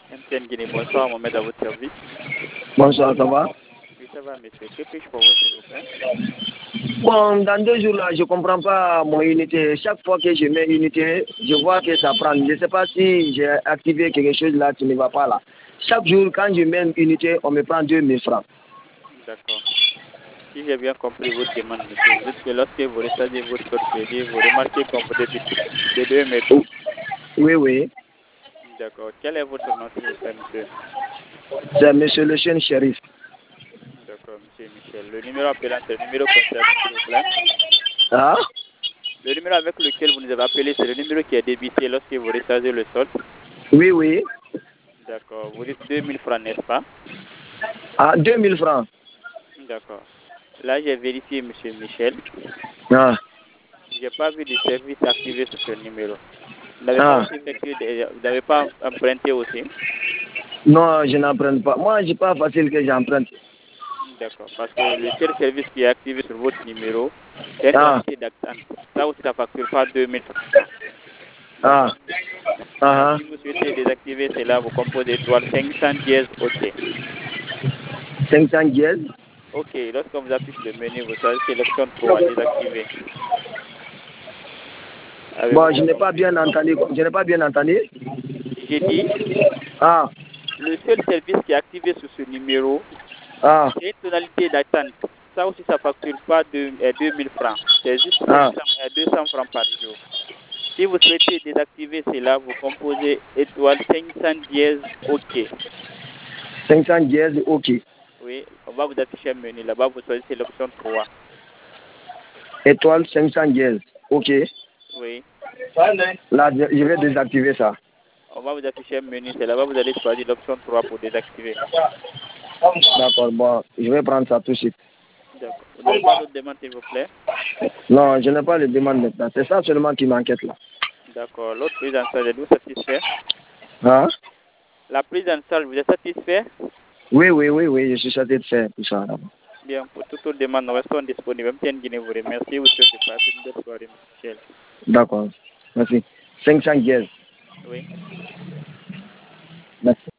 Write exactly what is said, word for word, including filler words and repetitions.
M T N Guinée, bonsoir, Mohamed à votre service. Bonsoir, ça va? Oui, ça va, monsieur. Que puis-je pour vous, s'il vous plaît? Bon, dans deux jours là, je ne comprends pas mon unité. Chaque fois que je mets unité, je vois que ça prend. Je ne sais pas si j'ai activé quelque chose là qui ne va pas là. Chaque jour, quand je mets une unité, on me prend deux mille francs. D'accord. Si j'ai bien compris votre demande, monsieur, vous dites que lorsque vous rechargez votre code crédit, vous remarquez qu'on vous débite de deux métaux. Oui, oui. D'accord. Quel est votre nom, s'il vous plaît, monsieur? C'est monsieur le chien shérif. D'accord, monsieur Michel. Le numéro appelant, c'est le numéro concerné, s'il vous plaît. Ah? Le numéro avec lequel vous nous avez appelé, c'est le numéro qui est débité lorsque vous rechargez le solde. Oui, oui. D'accord. Vous dites deux mille francs, n'est-ce pas? Ah, deux mille francs. D'accord. Là, j'ai vérifié, monsieur Michel. Ah. Je n'ai pas vu de service activé sur ce numéro. Vous n'avez Ah. pas aussi effectué des- vous n'avez pas emprunté aussi? Non, je n'emprunte pas. Moi, c'est pas facile que j'emprunte. D'accord. Parce que le seul service qui est activé sur votre numéro, c'est une Ah. tonalité d'attente. Ça aussi, ça ne facture pas deux mille francs. Ah. D'accord. Ah. Si vous souhaitez désactiver cela, vous composez étoile cinq cents dièse OK. cinq cents dièse. OK. Lorsqu'on vous affiche le menu, vous choisissez l'option trois, désactiver. Bon, Avez-vous je n'ai pas bien entendu. Je n'ai pas bien entendu. J'ai dit, Ah. le seul service qui est activé sur ce numéro, Ah. c'est une tonalité d'attente. Ça aussi, ça ne facture pas de, euh, deux mille francs. C'est juste Ah. cinq cents, euh, deux cents francs par jour. Si vous souhaitez désactiver cela, vous composez étoile cinq cents dièse OK. cinq cents dièse OK. Oui, on va vous afficher un menu. Là-bas, vous choisissez l'option trois. Étoile cinq cents dièse. OK. Oui. Là, je je vais désactiver ça. On va vous afficher un menu. C'est là-bas, vous allez choisir l'option trois pour désactiver. D'accord, bon, je vais prendre ça tout de suite. D'accord. Vous n'avez pas d'autres demandes, s'il vous plaît? Non, je n'ai pas les demandes maintenant. C'est ça seulement qui m'inquiète là. D'accord. L'autre prise en charge, êtes-vous satisfait? Hein? La prise en charge, vous êtes satisfait? Oui, oui, oui, oui, je suis satisfait de tout ça. Bien, pour toute autre demande, nous restons disponibles. M T N Guinée vous remercie. Vous souhaitez passer une belle soirée, Michel. D'accord, merci. cinq cents dièse. Oui. Merci.